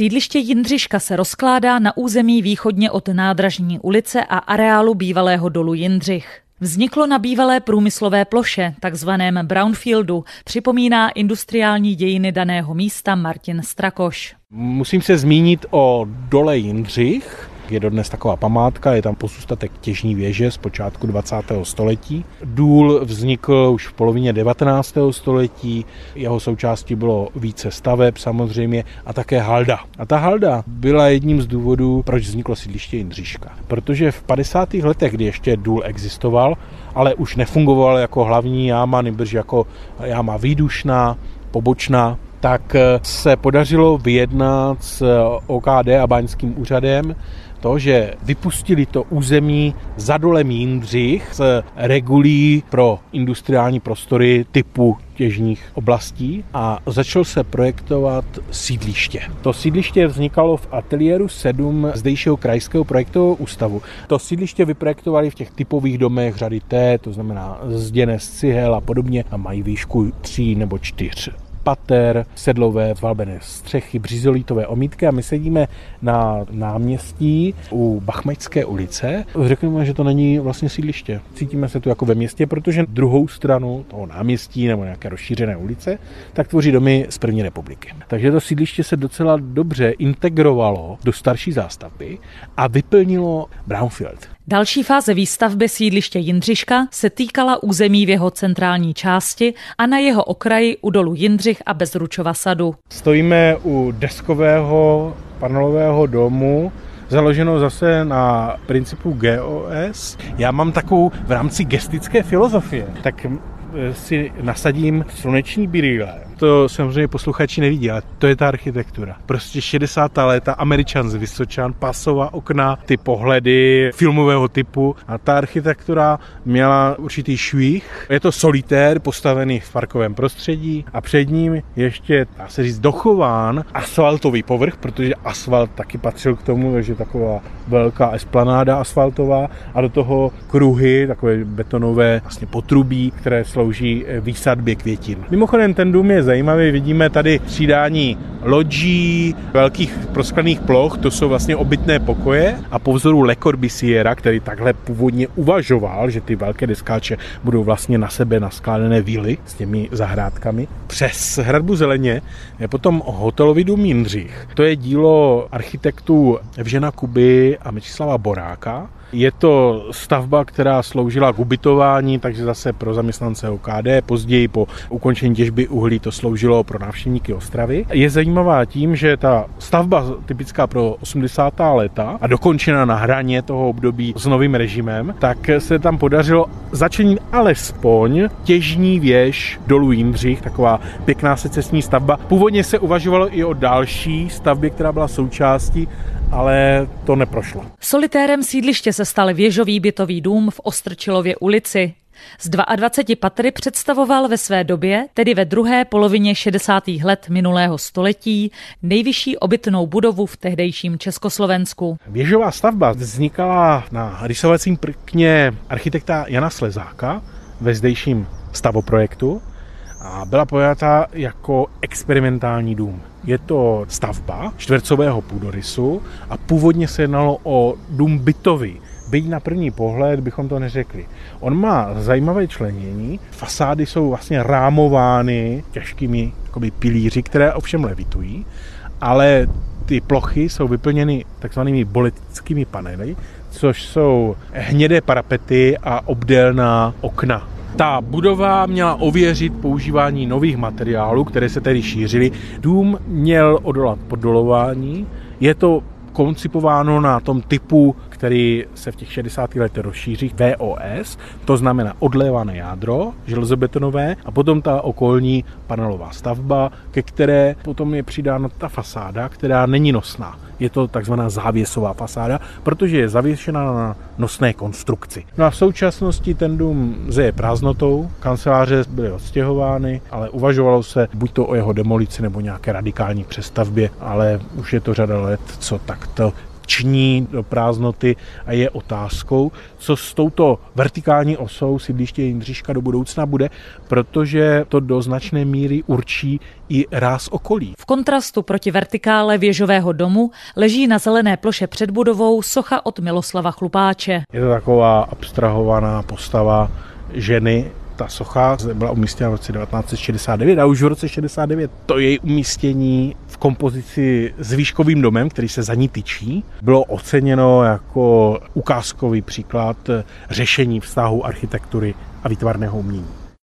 Sídliště Jindřiška se rozkládá na území východně od Nádražní ulice a areálu bývalého dolu Jindřich. Vzniklo na bývalé průmyslové ploše, takzvaném brownfieldu, připomíná industriální dějiny daného místa Martin Strakoš. Musím se zmínit o dole Jindřich. Je dodnes taková památka, je tam pozůstatek těžní věže z počátku 20. století. Důl vznikl už v polovině 19. století, jeho součástí bylo více staveb samozřejmě a také halda. A ta halda byla jedním z důvodů, proč vzniklo sídliště Jindřiška. Protože v 50. letech, kdy ještě důl existoval, ale už nefungoval jako hlavní jáma, nýbrž jako jáma výdušná, pobočná, tak se podařilo vyjednat s OKD a báňským úřadem to, že vypustili to území za dolem Jindřich z regulí pro industriální prostory typu těžních oblastí a začal se projektovat sídliště. To sídliště vznikalo v ateliéru 7 zdejšího krajského projektového ústavu. To sídliště vyprojektovali v těch typových domech řady T, to znamená zděné z cihel a podobně a mají výšku 3 nebo 4 pater, sedlové valbené střechy, břizolítové omítky a my sedíme na náměstí u Bachmajské ulice. Řekněme, že to není vlastně sídliště. Cítíme se tu jako ve městě, protože druhou stranu toho náměstí nebo nějaké rozšířené ulice tak tvoří domy z první republiky. Takže to sídliště se docela dobře integrovalo do starší zástavby a vyplnilo brownfield. Další fáze výstavby sídliště Jindřiška se týkala území v jeho centrální části a na jeho okraji u dolu Jindřich a Bezručova sadu. Stojíme u deskového panelového domu, založenou zase na principu GOS. Já mám takovou v rámci gestické filozofie, tak si nasadím sluneční brýle. To samozřejmě posluchači nevidí, ale to je ta architektura. Prostě 60. léta, Američan z Vysočan, pasová okna, ty pohledy filmového typu a ta architektura měla určitý švih. Je to solitér postavený v parkovém prostředí a před ním ještě, dá se říct, dochován asfaltový povrch, protože asfalt taky patřil k tomu, takže taková velká esplanáda asfaltová a do toho kruhy, takové betonové vlastně potrubí, které slouží výsadbě květin. Mimochodem ten dům je zajímavý, vidíme tady střídání lodží, velkých prosklených ploch, to jsou vlastně obytné pokoje a po vzoru Le Corbusiera, který takhle původně uvažoval, že ty velké deskáče budou vlastně na sebe naskládané vily s těmi zahrádkami. Přes hradbu Zeleně je potom hotelový dům Jindřich. To je dílo architektů Evžena Kuby a Mečislava Boráka. Je to stavba, která sloužila k ubytování, takže zase pro zaměstnance OKD. Později po ukončení těžby uhlí to sloužilo pro návštěvníky Ostravy. Je zajímavá tím, že ta stavba typická pro 80. léta a dokončena na hraně toho období s novým režimem, tak se tam podařilo začlenit alespoň těžní věž dolu Jindřich, taková pěkná secesní stavba. Původně se uvažovalo i o další stavbě, která byla součástí, ale to neprošlo. Solitérem sídliště se stal věžový bytový dům v Ostrčilově ulici. Z 22 patry představoval ve své době, tedy ve druhé polovině 60. let minulého století, nejvyšší obytnou budovu v tehdejším Československu. Věžová stavba vznikala na rysovacím prkně architekta Jana Slezáka ve zdejším stavoprojektu a byla pojata jako experimentální dům. Je to stavba čtvercového půdorysu a původně se jednalo o dům bytový. Byť na první pohled bychom to neřekli. On má zajímavé členění, fasády jsou vlastně rámovány těžkými pilíři, které ovšem levitují, ale ty plochy jsou vyplněny takzvanými boletickými panely, což jsou hnědé parapety a obdélná okna. Ta budova měla ověřit používání nových materiálů, které se tedy šířily. Dům měl odolat poddolování. Je to koncipováno na tom typu, který se v těch 60. letech rozšíří, VOS, to znamená odlévané jádro železobetonové a potom ta okolní panelová stavba, ke které potom je přidána ta fasáda, která není nosná. Je to takzvaná závěsová fasáda, protože je zavěšena na nosné konstrukci. No a v současnosti ten dům zeje prázdnotou, kanceláře byly odstěhovány, ale uvažovalo se buď to o jeho demolici nebo nějaké radikální přestavbě, ale už je to řada let, co takto ční do prázdnoty a je otázkou, co s touto vertikální osou sídliště Jindřiška do budoucna bude, protože to do značné míry určí i ráz okolí. V kontrastu proti vertikále věžového domu leží na zelené ploše před budovou socha od Miloslava Chlupáče. Je to taková abstrahovaná postava ženy. Ta socha byla umístěna v roce 1969 a už v roce 69 to její umístění v kompozici s výškovým domem, který se za ní tyčí, bylo oceněno jako ukázkový příklad řešení vztahu architektury a výtvarného umění.